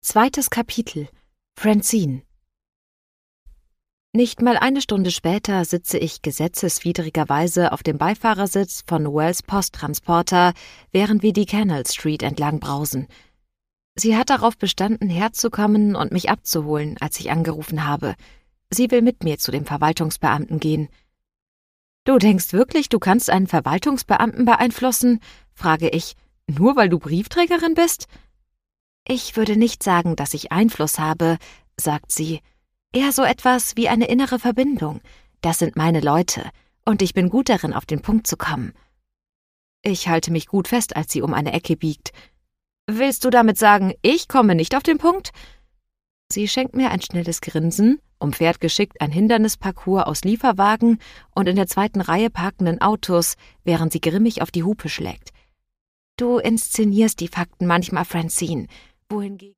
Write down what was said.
Zweites Kapitel. Francine. Nicht mal eine Stunde später sitze ich gesetzeswidrigerweise auf dem Beifahrersitz von Wells Posttransporter, während wir die Canal Street entlang brausen. Sie hat darauf bestanden, herzukommen und mich abzuholen, als ich angerufen habe. Sie will mit mir zu dem Verwaltungsbeamten gehen. »Du denkst wirklich, du kannst einen Verwaltungsbeamten beeinflussen?« frage ich. »Nur weil du Briefträgerin bist?« »Ich würde nicht sagen, dass ich Einfluss habe«, sagt sie. »Eher so etwas wie eine innere Verbindung. Das sind meine Leute, und ich bin gut darin, auf den Punkt zu kommen.« Ich halte mich gut fest, als sie um eine Ecke biegt. »Willst du damit sagen, ich komme nicht auf den Punkt?« Sie schenkt mir ein schnelles Grinsen, umfährt geschickt ein Hindernisparcours aus Lieferwagen und in der zweiten Reihe parkenden Autos, während sie grimmig auf die Hupe schlägt. »Du inszenierst die Fakten manchmal, Francine. Wohingegen